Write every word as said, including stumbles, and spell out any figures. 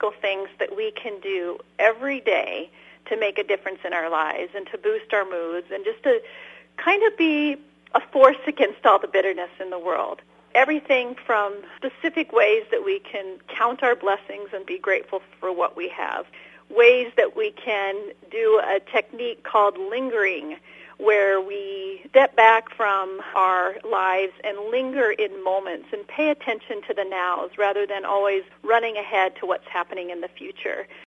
little things that we can do every day to make a difference in our lives and to boost our moods and just to kind of be a force against all the bitterness in the world. Everything from specific ways that we can count our blessings and be grateful for what we have, ways that we can do a technique called lingering, where we step back from our lives and linger in moments and pay attention to the nows rather than always running ahead to what's happening in the future.